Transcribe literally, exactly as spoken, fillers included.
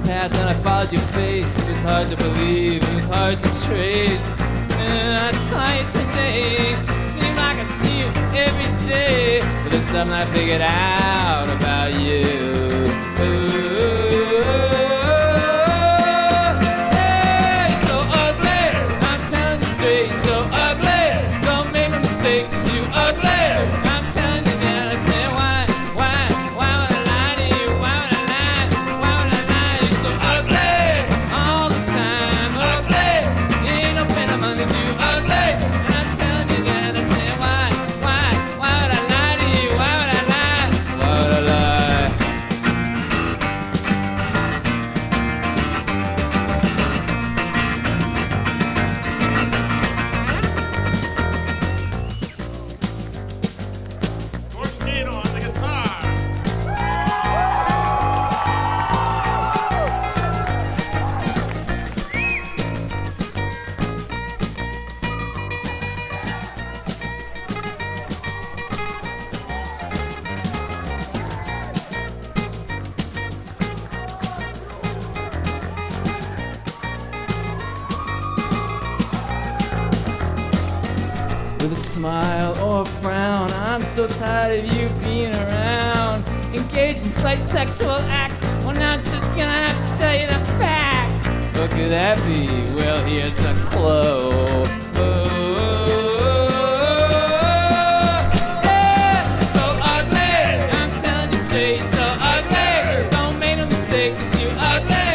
path and I followed your face. It was hard to believe, it was hard to trace. And I saw you today, seemed like I see you every day. But there's something I figured out about you. Ooh. Hey, so ugly, I'm telling you straight, so ugly. Don't make no mistake, 'cause you ugly. I'm telling you now, I say why, why, why would I lie to you? Why would I lie? Why would I lie? You're so ugly all the time, ugly. Ain't no friend among us, you ugly. And I'm telling you now, I say why, why, why would I lie to you? Why would I lie? Why would I lie? Gordon Kino on the guitar. With a smile or a frown, I'm so tired of you being around. Engaged in slight sexual acts, well now I'm just gonna have to tell you the facts. What could that be? Well, here's a clue. Yeah, so ugly, I'm telling you straight, so ugly. Don't make no mistake, 'cause you ugly.